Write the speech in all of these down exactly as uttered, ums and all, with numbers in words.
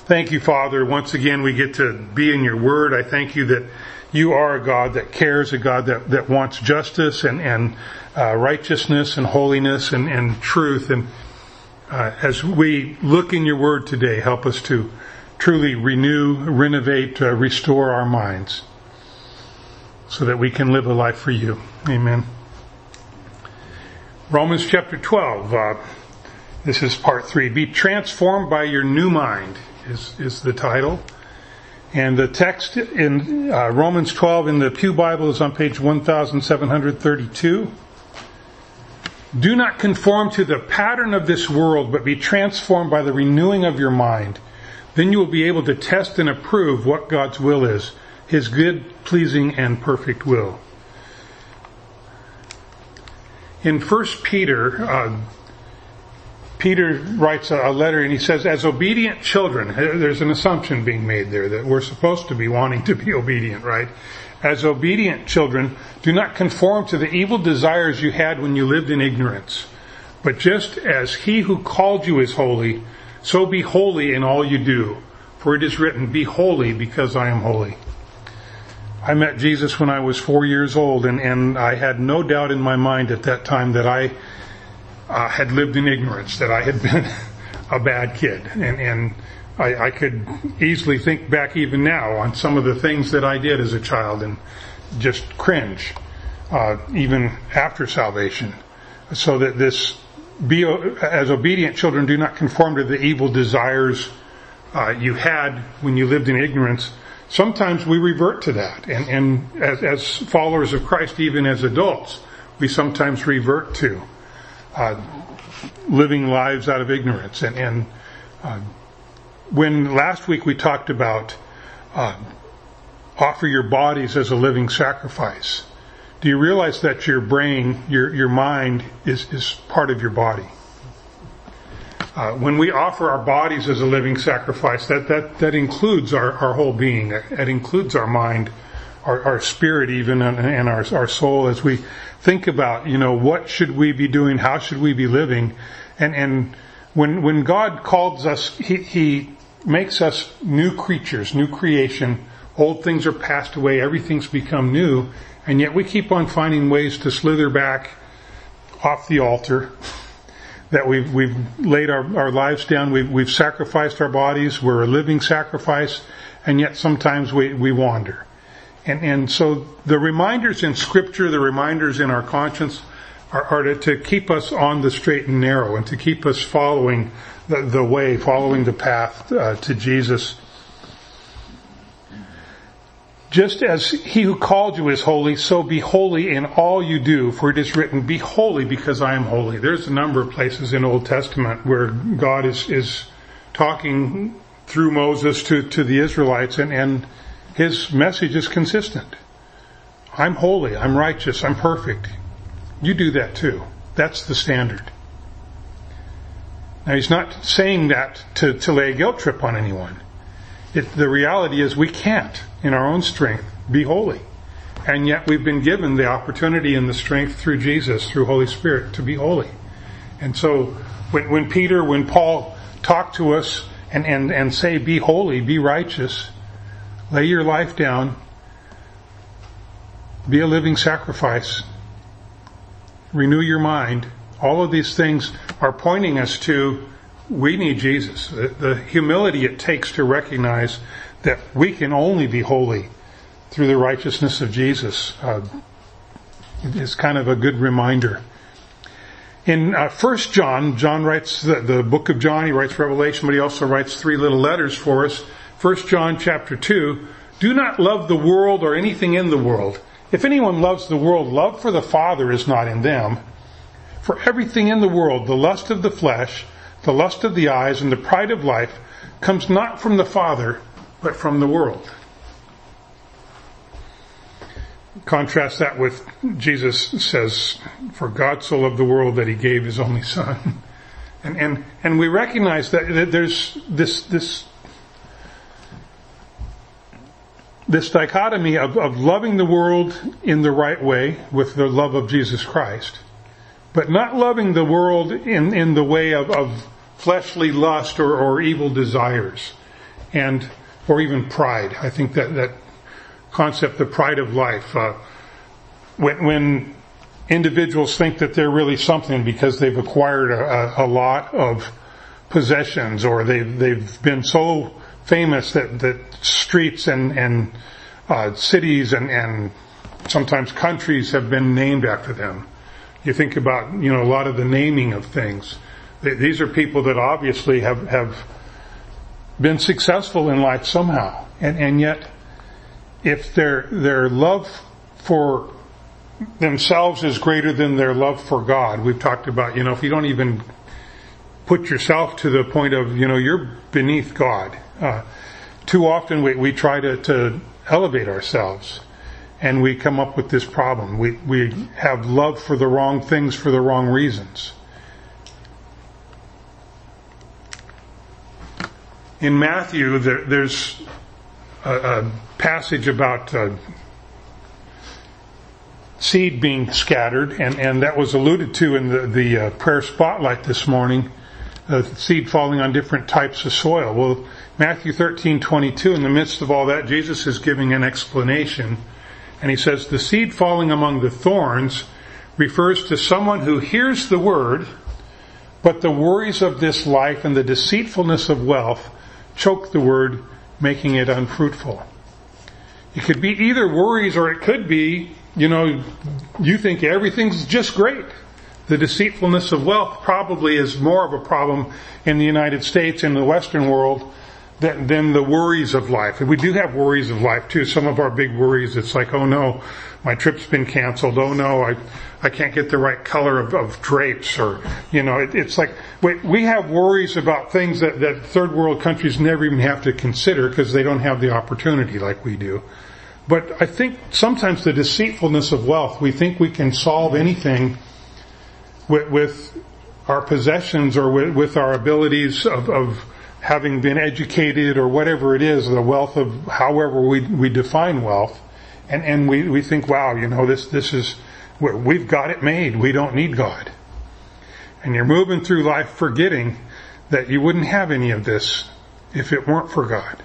Thank you, Father. Once again, we get to be in your word. I thank you that you are a God that cares, a God that, that wants justice and, and uh, righteousness and holiness and, and truth. And uh, as we look in your word today, help us to truly renew, renovate, uh, restore our minds so that we can live a life for you. Amen. Romans chapter twelve. Uh, this is part three. Be transformed by your new mind is, is the title. And the text in uh, Romans twelve in the Pew Bible is on page one thousand seven hundred thirty-two. Do not conform to the pattern of this world, but be transformed by the renewing of your mind. Then you will be able to test and approve what God's will is, His good, pleasing, and perfect will. In First Peter, uh, Peter writes a letter and he says, as obedient children, there's an assumption being made there that we're supposed to be wanting to be obedient, right? As obedient children, do not conform to the evil desires you had when you lived in ignorance. But just as He who called you is holy, so be holy in all you do. For it is written, be holy because I am holy. I met Jesus when I was four years old, and, and I had no doubt in my mind at that time that I uh, had lived in ignorance, that I had been a bad kid. And, and I, I could easily think back even now on some of the things that I did as a child and just cringe, uh, even after salvation. So that this, be as obedient children, do not conform to the evil desires uh, you had when you lived in ignorance. Sometimes we revert to that, and, and as, as followers of Christ, even as adults, we sometimes revert to uh, living lives out of ignorance. And, and uh, when last week we talked about uh, offer your bodies as a living sacrifice, do you realize that your brain, your your mind, is is part of your body? Uh, when we offer our bodies as a living sacrifice, that, that, that includes our, our whole being. That includes our mind, our, our spirit even, and, and our, our soul as we think about, you know, what should we be doing? How should we be living? And, and when, when God calls us, He, He makes us new creatures, new creation. Old things are passed away. Everything's become new. And yet we keep on finding ways to slither back off the altar. That we've, we've laid our, our lives down, we've, we've sacrificed our bodies, we're a living sacrifice, and yet sometimes we, we wander. And, and so the reminders in Scripture, the reminders in our conscience are, are to, to keep us on the straight and narrow and to keep us following the, the way, following the path uh, to Jesus. Just as He who called you is holy, so be holy in all you do, for it is written, be holy because I am holy. There's a number of places in Old Testament where God is, is talking through Moses to, to the Israelites, and, and His message is consistent. I'm holy, I'm righteous, I'm perfect. You do that too. That's the standard. Now He's not saying that to, to lay a guilt trip on anyone. It, the reality is we can't, in our own strength, be holy. And yet we've been given the opportunity and the strength through Jesus, through Holy Spirit, to be holy. And so when, when Peter, when Paul talk to us and, and, and say, be holy, be righteous, lay your life down, be a living sacrifice, renew your mind, all of these things are pointing us to we need Jesus. The, the humility it takes to recognize that we can only be holy through the righteousness of Jesus uh, is kind of a good reminder. In uh, First John, John writes the, the book of John, he writes Revelation, but he also writes three little letters for us. First John chapter two, do not love the world or anything in the world. If anyone loves the world, love for the Father is not in them. For everything in the world, the lust of the flesh, the lust of the eyes, and the pride of life comes not from the Father, but from the world. Contrast that with Jesus says, for God so loved the world that He gave His only Son. And and, and we recognize that, that there's this this this dichotomy of, of loving the world in the right way with the love of Jesus Christ, but not loving the world in, in the way of, of fleshly lust or, or evil desires. and or even pride. I think that that concept, the pride of life, uh, when, when individuals think that they're really something because they've acquired a, a, a lot of possessions, or they've they've been so famous that that streets and and uh, cities and and sometimes countries have been named after them. You think about, you know, a lot of the naming of things. These are people that obviously have, have been successful in life somehow. And, and yet, if their, their love for themselves is greater than their love for God, we've talked about, you know, if you don't even put yourself to the point of, you know, you're beneath God. Uh, too often we, we try to, to elevate ourselves. And we come up with this problem. We we have love for the wrong things for the wrong reasons. In Matthew, there, there's a, a passage about uh, seed being scattered, and, and that was alluded to in the, the uh, prayer spotlight this morning, uh, seed falling on different types of soil. Well, Matthew thirteen twenty-two, in the midst of all that, Jesus is giving an explanation. And he says, the seed falling among the thorns refers to someone who hears the word, but the worries of this life and the deceitfulness of wealth choke the word, making it unfruitful. It could be either worries, or it could be, you know, you think everything's just great. The deceitfulness of wealth probably is more of a problem in the United States, in the Western world, Than, than the worries of life. And we do have worries of life too. Some of our big worries, it's like, oh no, my trip's been canceled. Oh no, I, I can't get the right color of, of drapes, or, you know, it, it's like, we, we have worries about things that, that third world countries never even have to consider because they don't have the opportunity like we do. But I think sometimes the deceitfulness of wealth, we think we can solve anything with, with our possessions, or with, with our abilities of, of having been educated, or whatever it is, the wealth of however we we define wealth, and and we we think, wow, you know, this this is, we've got it made. We don't need God. And you're moving through life forgetting that you wouldn't have any of this if it weren't for God.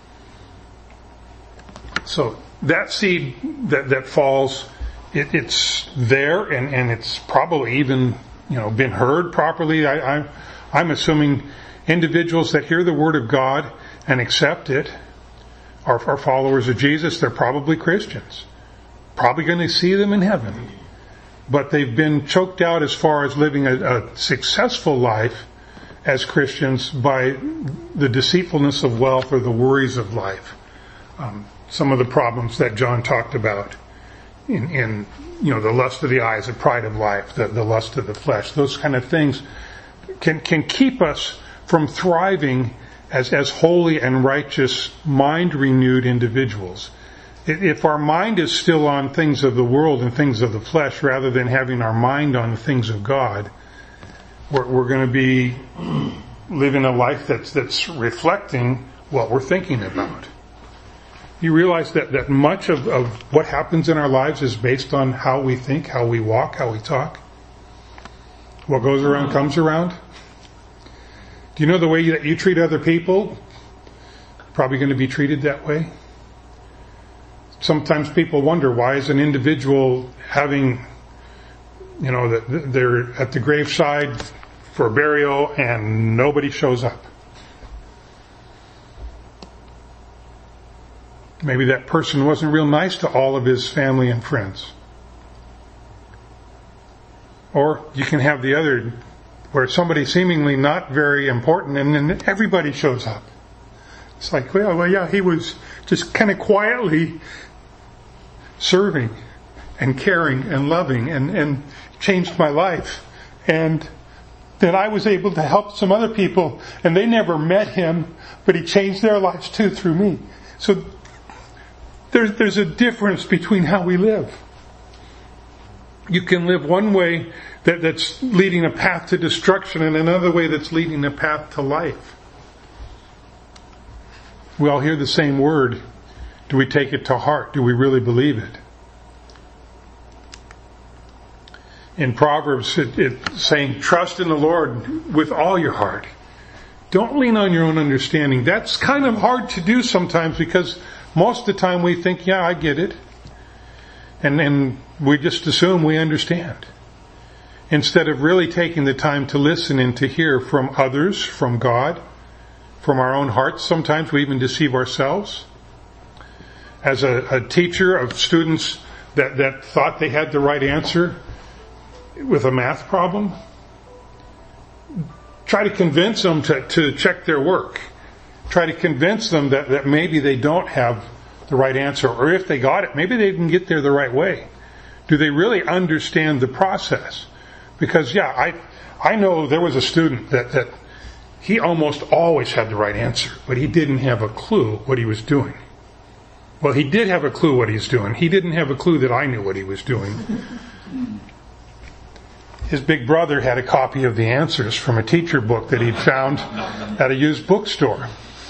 So that seed that that falls, it, it's there, and and it's probably even, you know, been heard properly. I, I I'm assuming individuals that hear the Word of God and accept it are, are followers of Jesus. They're probably Christians. Probably going to see them in heaven. But they've been choked out as far as living a, a successful life as Christians by the deceitfulness of wealth or the worries of life. Um, some of the problems that John talked about in, in you know, the lust of the eyes, the pride of life, the, the lust of the flesh, those kind of things can can keep us from thriving as, as holy and righteous, mind-renewed individuals. If our mind is still on things of the world and things of the flesh, rather than having our mind on the things of God, we're, we're going to be living a life that's, that's reflecting what we're thinking about. You realize that, that much of, of what happens in our lives is based on how we think, how we walk, how we talk. What goes around comes around. Do you know the way that you treat other people? Probably going to be treated that way. Sometimes people wonder, why is an individual having, you know, that they're at the graveside for a burial and nobody shows up? Maybe that person wasn't real nice to all of his family and friends. Or you can have the other, where somebody seemingly not very important, and then everybody shows up. It's like, well, well, yeah, he was just kind of quietly serving and caring and loving, and, and changed my life. And then I was able to help some other people, and they never met him, but he changed their lives too through me. So there's, there's a difference between how we live. You can live one way that, that's leading a path to destruction, and another way that's leading a path to life. We all hear the same word. Do we take it to heart? Do we really believe it? In Proverbs, it, it's saying, trust in the Lord with all your heart. Don't lean on your own understanding. That's kind of hard to do sometimes because most of the time we think, yeah, I get it. And and we just assume we understand. Instead of really taking the time to listen and to hear from others, from God, from our own hearts. Sometimes we even deceive ourselves. As a, a teacher of students that, that thought they had the right answer with a math problem, try to convince them to, to check their work. Try to convince them that, that maybe they don't have the right answer, or if they got it, maybe they didn't get there the right way. Do they really understand the process? Because, yeah, I I know there was a student that, that he almost always had the right answer, but he didn't have a clue what he was doing. Well, he did have a clue what he's doing. He didn't have a clue that I knew what he was doing. His big brother had a copy of the answers from a teacher book that he'd found at a used bookstore.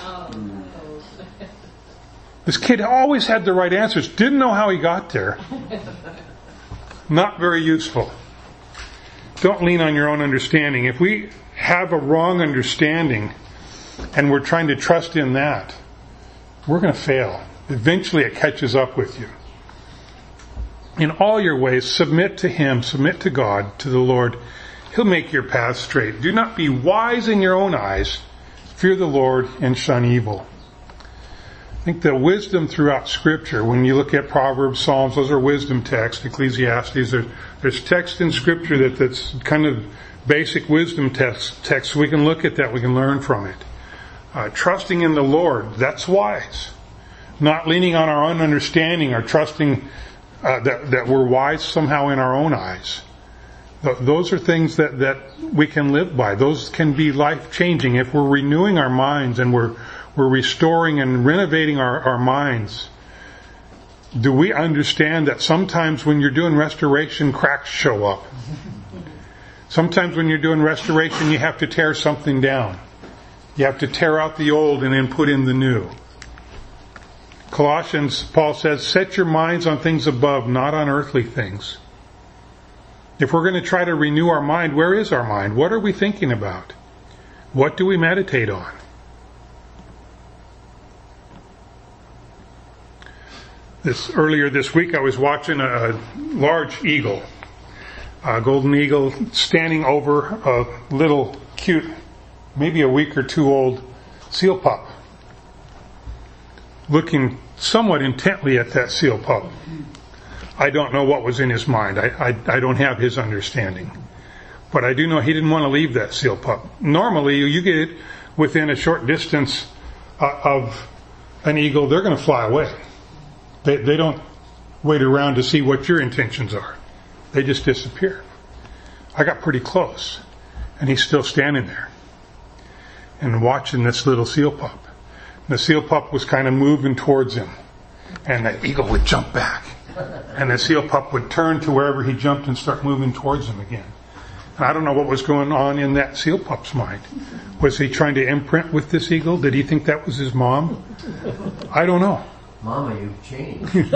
This kid always had the right answers, didn't know how he got there. Not very useful. Don't lean on your own understanding. If we have a wrong understanding and we're trying to trust in that, we're going to fail. Eventually it catches up with you. In all your ways, submit to Him, submit to God, to the Lord. He'll make your path straight. Do not be wise in your own eyes. Fear the Lord and shun evil. I think the wisdom throughout Scripture, when you look at Proverbs, Psalms, those are wisdom texts, Ecclesiastes, there's, there's text in Scripture that, that's kind of basic wisdom text, text. We can look at that, we can learn from it. Uh, trusting in the Lord, that's wise. Not leaning on our own understanding or trusting uh, that, that we're wise somehow in our own eyes. Th- those are things that, that we can live by. Those can be life-changing if we're renewing our minds and we're we're restoring and renovating our, our minds. Do we understand that sometimes when you're doing restoration, cracks show up? Sometimes when you're doing restoration, you have to tear something down. You have to tear out the old and then put in the new. Colossians, Paul says, set your minds on things above, not on earthly things. If we're going to try to renew our mind, where is our mind? What are we thinking about? What do we meditate on? This, earlier this week I was watching a, a large eagle, a golden eagle, standing over a little cute, maybe a week or two old seal pup, looking somewhat intently at that seal pup. I don't know what was in his mind. I, I, I don't have his understanding. But I do know he didn't want to leave that seal pup. Normally, you get within a short distance uh, of an eagle, they're going to fly away. They, they don't wait around to see what your intentions are. They just disappear. I got pretty close, and he's still standing there and watching this little seal pup. And the seal pup was kind of moving towards him, and the eagle would jump back, and the seal pup would turn to wherever he jumped and start moving towards him again. And I don't know what was going on in that seal pup's mind. Was he trying to imprint with this eagle? Did he think that was his mom? I don't know. Mama, you've changed.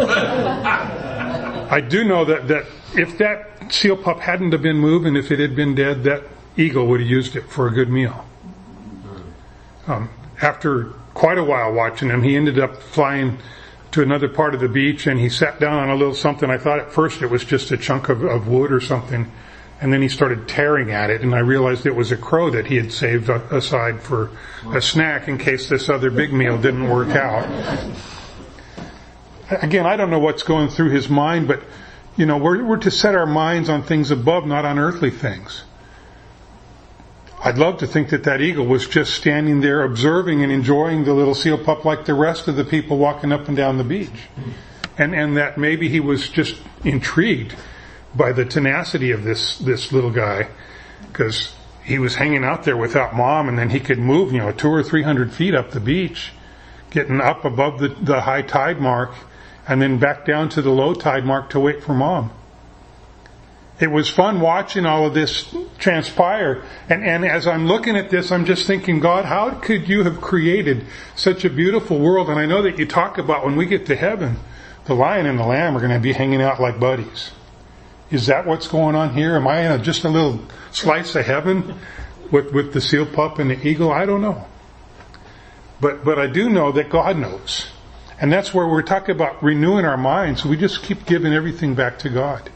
I do know that, that if that seal pup hadn't have been moving, if it had been dead, that eagle would have used it for a good meal. Um, after quite a while watching him, he ended up flying to another part of the beach, and he sat down on a little something. I thought at first it was just a chunk of, of wood or something, and then he started tearing at it, and I realized it was a crow that he had saved aside for a snack in case this other big meal didn't work out. Again, I don't know what's going through his mind, but, you know, we're, we're to set our minds on things above, not on earthly things. I'd love to think that that eagle was just standing there observing and enjoying the little seal pup like the rest of the people walking up and down the beach. And, and that maybe he was just intrigued by the tenacity of this, this little guy, because he was hanging out there without mom, and then he could move, you know, two or three hundred feet up the beach, getting up above the, the high tide mark, and then back down to the low tide mark to wait for mom. It was fun watching all of this transpire. And, and as I'm looking at this, I'm just thinking, God, how could you have created such a beautiful world? And I know that you talk about when we get to heaven, the lion and the lamb are going to be hanging out like buddies. Is that what's going on here? Am I in a, just a little slice of heaven? with, with the seal pup and the eagle? I don't know. But, but I do know that God knows. And that's where we're talking about renewing our minds. We just keep giving everything back to God.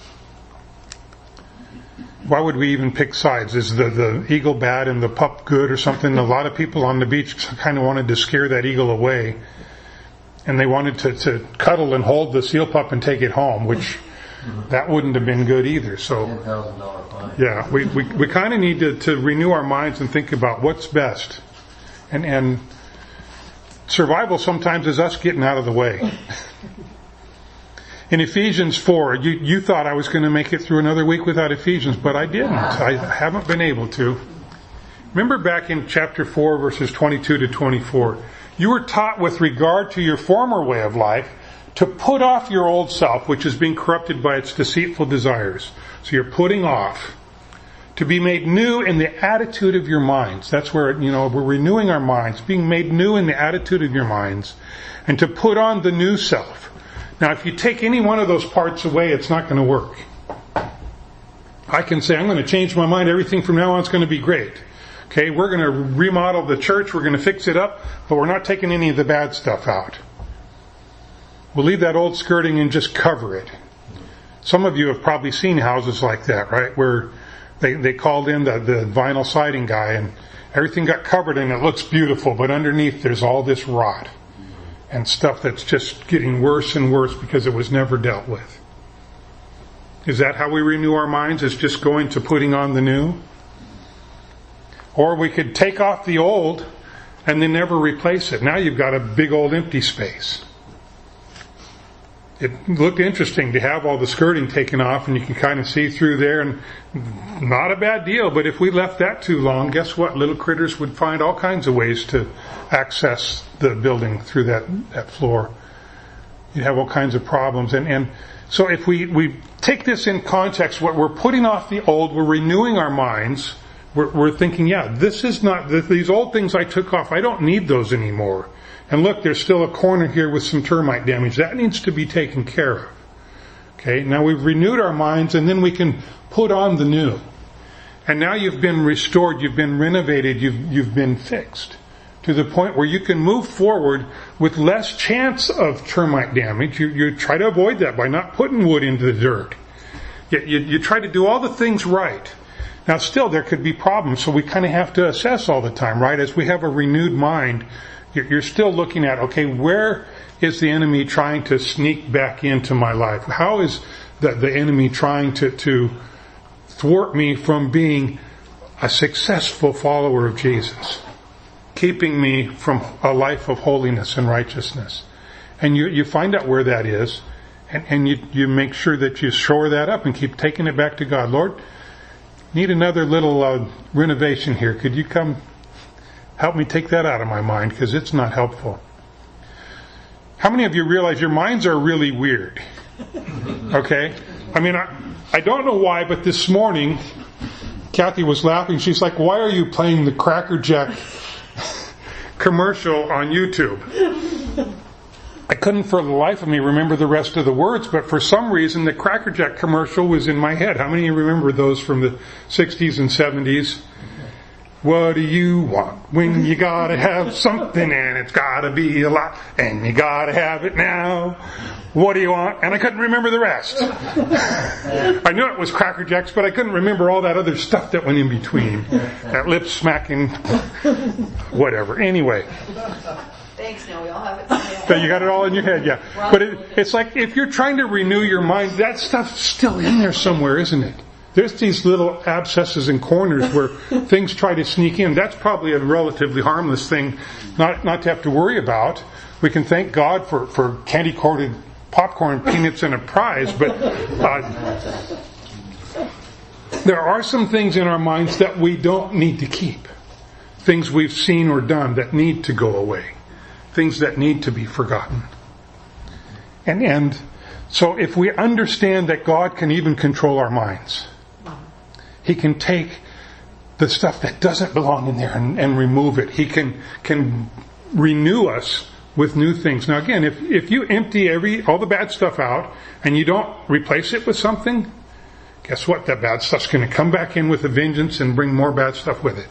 Why would we even pick sides? Is the, the eagle bad and the pup good or something? A lot of people on the beach kind of wanted to scare that eagle away. And they wanted to, to cuddle and hold the seal pup and take it home, which that wouldn't have been good either. So, ten thousand dollars fine. Yeah, we, we, we kind of need to, to renew our minds and think about what's best. And, and survival sometimes is us getting out of the way. In Ephesians four, you, you thought I was going to make it through another week without Ephesians, but I didn't. I haven't been able to. Remember back in chapter four, verses twenty-two to twenty-four, you were taught with regard to your former way of life to put off your old self, which is being corrupted by its deceitful desires. So you're putting off. To be made new in the attitude of your minds. That's where, you know, we're renewing our minds, being made new in the attitude of your minds, and to put on the new self. Now, if you take any one of those parts away, it's not going to work. I can say, I'm going to change my mind, everything from now on is going to be great. Okay, we're going to remodel the church, we're going to fix it up, but we're not taking any of the bad stuff out. We'll leave that old skirting and just cover it. Some of you have probably seen houses like that, right? Where They, they called in the, the vinyl siding guy and everything got covered and it looks beautiful, but underneath there's all this rot and stuff that's just getting worse and worse because it was never dealt with. Is that how we renew our minds? Is just going to putting on the new? Or we could take off the old and then never replace it. Now you've got a big old empty space. It looked interesting to have all the skirting taken off and you can kind of see through there, and not a bad deal, but if we left that too long, guess what? Little critters would find all kinds of ways to access the building through that, that floor. You'd have all kinds of problems. And, and so if we, we take this in context, what we're putting off the old, we're renewing our minds, we're, we're thinking, yeah, this is not, these old things I took off, I don't need those anymore. And look, there's still a corner here with some termite damage. That needs to be taken care of. Okay, now we've renewed our minds and then we can put on the new. And now you've been restored, you've been renovated, you've, you've been fixed to the point where you can move forward with less chance of termite damage. You, you try to avoid that by not putting wood into the dirt. You, you, you try to do all the things right. Now still there could be problems, so we kind of have to assess all the time, right? As we have a renewed mind, you're still looking at, okay, where is the enemy trying to sneak back into my life? How is the, the enemy trying to, to thwart me from being a successful follower of Jesus? Keeping me from a life of holiness and righteousness. And you, you find out where that is, and, and you, you make sure that you shore that up and keep taking it back to God. Lord, need another little uh, renovation here. Could you come help me take that out of my mind, because it's not helpful. How many of you realize your minds are really weird? Okay? I mean, I, I don't know why, but this morning, Kathy was laughing. She's like, why are you playing the Cracker Jack commercial on YouTube? I couldn't for the life of me remember the rest of the words, but for some reason the Cracker Jack commercial was in my head. How many of you remember those from the sixties and seventies? What do you want when you gotta have something and it's gotta be a lot and you gotta have it now? What do you want? And I couldn't remember the rest. I knew it was Cracker Jacks, but I couldn't remember all that other stuff that went in between. That lip smacking, whatever. Anyway. Thanks, now we all have it. So you got it all in your head, yeah. But it, it's like if you're trying to renew your mind, that stuff's still in there somewhere, isn't it? There's these little abscesses and corners where things try to sneak in. That's probably a relatively harmless thing not not to have to worry about. We can thank God for, for candy-coated popcorn, peanuts, and a prize, but uh, there are some things in our minds that we don't need to keep. Things we've seen or done that need to go away. Things that need to be forgotten. And, and so if we understand that God can even control our minds, He can take the stuff that doesn't belong in there and, and remove it. He can can renew us with new things. Now again, if if you empty every all the bad stuff out and you don't replace it with something, guess what? That bad stuff's going to come back in with a vengeance and bring more bad stuff with it.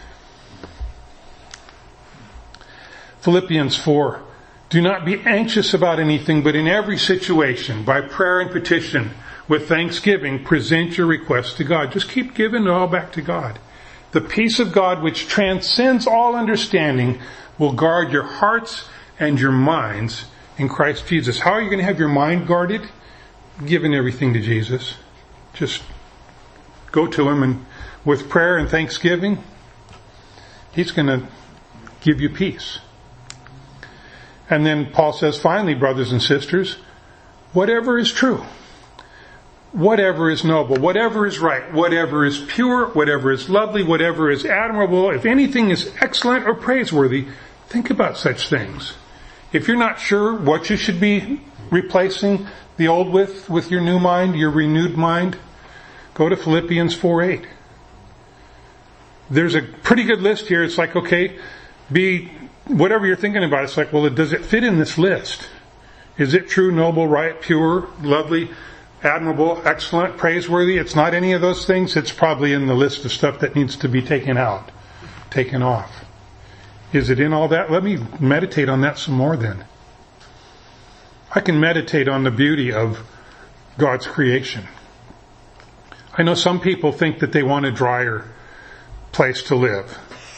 Philippians four. Do not be anxious about anything, but in every situation, by prayer and petition, with thanksgiving, present your requests to God. Just keep giving it all back to God. The peace of God, which transcends all understanding, will guard your hearts and your minds in Christ Jesus. How are you going to have your mind guarded? Giving everything to Jesus. Just go to Him, and with prayer and thanksgiving, He's going to give you peace. And then Paul says, finally, brothers and sisters, whatever is true, whatever is noble, whatever is right, whatever is pure, whatever is lovely, whatever is admirable, if anything is excellent or praiseworthy, think about such things. If you're not sure what you should be replacing the old with, with your new mind, your renewed mind, go to Philippians four eight. There's a pretty good list here. It's like, okay, be, whatever you're thinking about, it's like, well, does it fit in this list? Is it true, noble, right, pure, lovely, admirable, excellent, praiseworthy? It's not any of those things. It's probably in the list of stuff that needs to be taken out, taken off. Is it in all that? Let me meditate on that some more then. I can meditate on the beauty of God's creation. I know some people think that they want a drier place to live.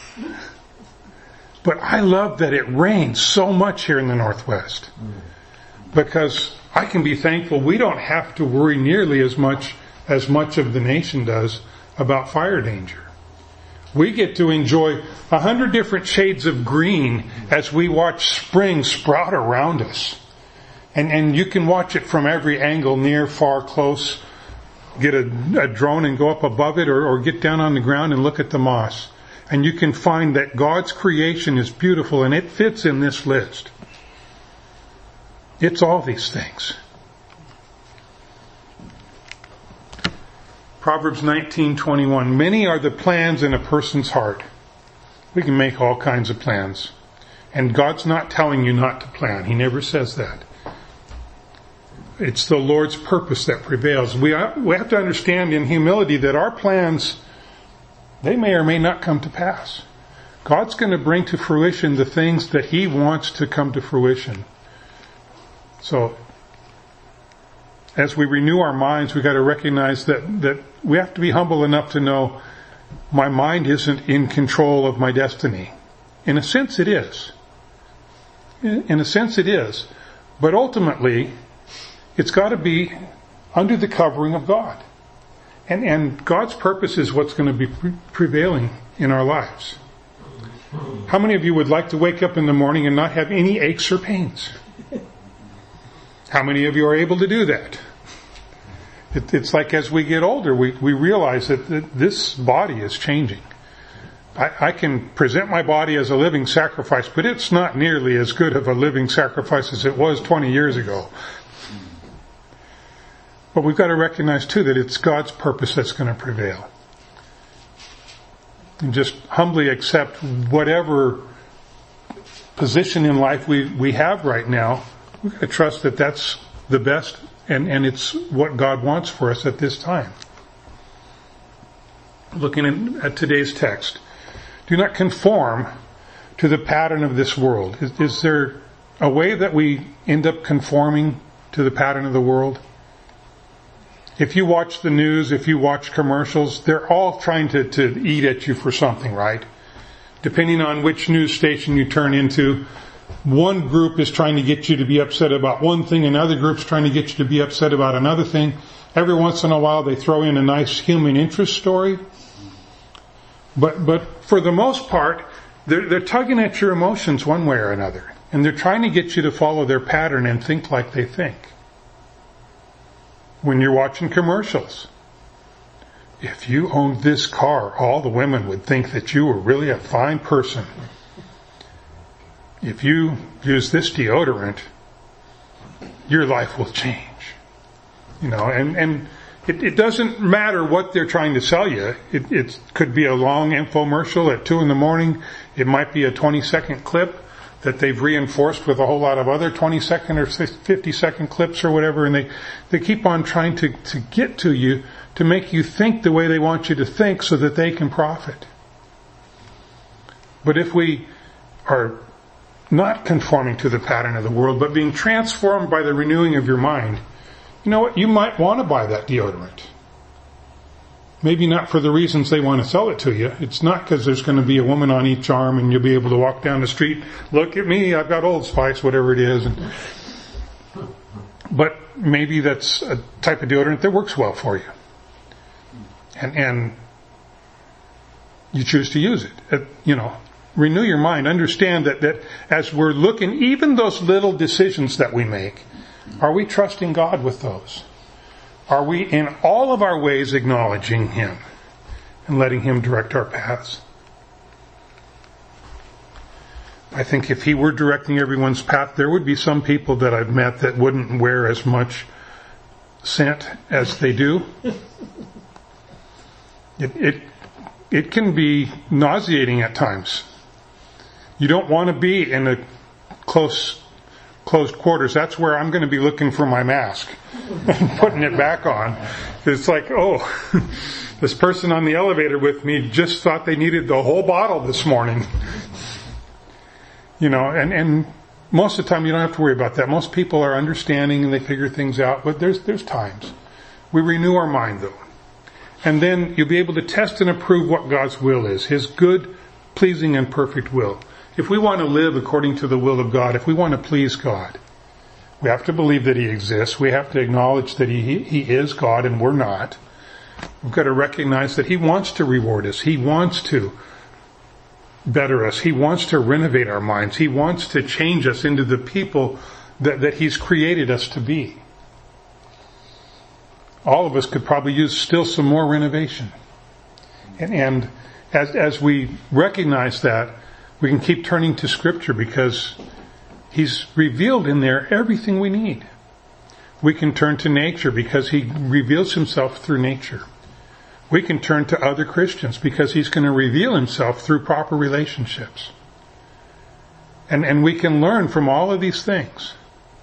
But I love that it rains so much here in the Northwest. Because I can be thankful we don't have to worry nearly as much as much of the nation does about fire danger. We get to enjoy a hundred different shades of green as we watch spring sprout around us. And, and you can watch it from every angle, near, far, close. Get a, a drone and go up above it, or, or get down on the ground and look at the moss. And you can find that God's creation is beautiful, and it fits in this list. It's all these things. Proverbs nineteen twenty-one. Many are the plans in a person's heart. We can make all kinds of plans. And God's not telling you not to plan. He never says that. It's the Lord's purpose that prevails. We we have to understand in humility that our plans, they may or may not come to pass. God's going to bring to fruition the things that He wants to come to fruition. So, as we renew our minds, we've got to recognize that, that we have to be humble enough to know my mind isn't in control of my destiny. In a sense it is. In a sense it is. But ultimately, it's got to be under the covering of God. And, and God's purpose is what's going to be pre- prevailing in our lives. How many of you would like to wake up in the morning and not have any aches or pains? How many of you are able to do that? It, it's like as we get older, we, we realize that, that this body is changing. I, I can present my body as a living sacrifice, but it's not nearly as good of a living sacrifice as it was twenty years ago. But we've got to recognize too that it's God's purpose that's going to prevail. And just humbly accept whatever position in life we, we have right now. We've got to trust that that's the best and, and it's what God wants for us at this time. Looking at, at today's text. Do not conform to the pattern of this world. Is, is there a way that we end up conforming to the pattern of the world? If you watch the news, if you watch commercials, they're all trying to, to eat at you for something, right? Depending on which news station you turn into, one group is trying to get you to be upset about one thing, another group's trying to get you to be upset about another thing. Every once in a while they throw in a nice human interest story. But, but for the most part, they're, they're tugging at your emotions one way or another. And they're trying to get you to follow their pattern and think like they think. When you're watching commercials, if you owned this car, all the women would think that you were really a fine person. If you use this deodorant, your life will change. You know, and, and it, it doesn't matter what they're trying to sell you. It, it could be a long infomercial at two in the morning. It might be a twenty second clip that they've reinforced with a whole lot of other twenty second or fifty second clips or whatever, and they, they keep on trying to, to get to you to make you think the way they want you to think so that they can profit. But if we are not conforming to the pattern of the world, but being transformed by the renewing of your mind, you know what? You might want to buy that deodorant. Maybe not for the reasons they want to sell it to you. It's not because there's going to be a woman on each arm and you'll be able to walk down the street, look at me, I've got Old Spice, whatever it is. And, but maybe that's a type of deodorant that works well for you. And, and you choose to use it. it. You know, renew your mind. Understand that, that as we're looking, even those little decisions that we make, are we trusting God with those? Are we in all of our ways acknowledging Him and letting Him direct our paths? I think if He were directing everyone's path, there would be some people that I've met that wouldn't wear as much scent as they do. It, it, it can be nauseating at times. You don't want to be in a close closed quarters. That's where I'm going to be looking for my mask and putting it back on. It's like, oh, this person on the elevator with me just thought they needed the whole bottle this morning. You know, and, and most of the time you don't have to worry about that. Most people are understanding and they figure things out, but there's, there's times. We renew our mind though. And then you'll be able to test and approve what God's will is. His good, pleasing, and perfect will. If we want to live according to the will of God, if we want to please God, we have to believe that He exists. We have to acknowledge that He, He is God and we're not. We've got to recognize that He wants to reward us. He wants to better us. He wants to renovate our minds. He wants to change us into the people that, that He's created us to be. All of us could probably use still some more renovation. And, and as, as we recognize that, we can keep turning to Scripture because He's revealed in there everything we need. We can turn to nature because He reveals Himself through nature. We can turn to other Christians because He's going to reveal Himself through proper relationships. And, and we can learn from all of these things.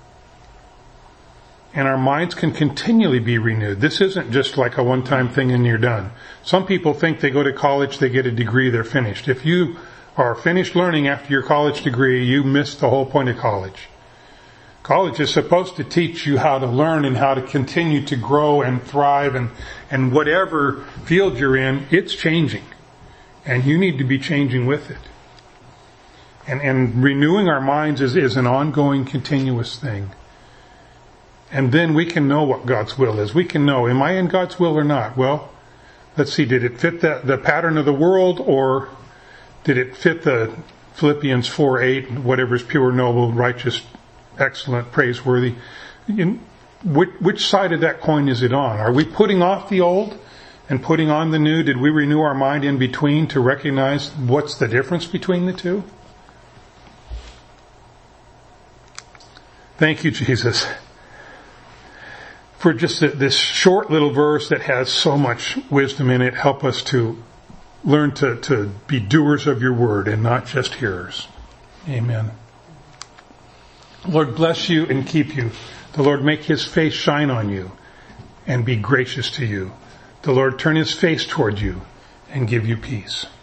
And our minds can continually be renewed. This isn't just like a one-time thing and you're done. Some people think they go to college, they get a degree, they're finished. If you are finished learning after your college degree, you missed the whole point of college. College is supposed to teach you how to learn and how to continue to grow and thrive, and, and whatever field you're in, it's changing. And you need to be changing with it. And, and renewing our minds is, is an ongoing, continuous thing. And then we can know what God's will is. We can know, am I in God's will or not? Well, let's see, did it fit the, the pattern of the world, or did it fit the Philippians four eight, whatever is pure, noble, righteous, excellent, praiseworthy? In, which, which side of that coin is it on? Are we putting off the old and putting on the new? Did we renew our mind in between to recognize what's the difference between the two? Thank you, Jesus, for just this short little verse that has so much wisdom in it. Help us to learn to, to be doers of your word and not just hearers. Amen. Lord, bless you and keep you. The Lord make His face shine on you and be gracious to you. The Lord turn His face toward you and give you peace.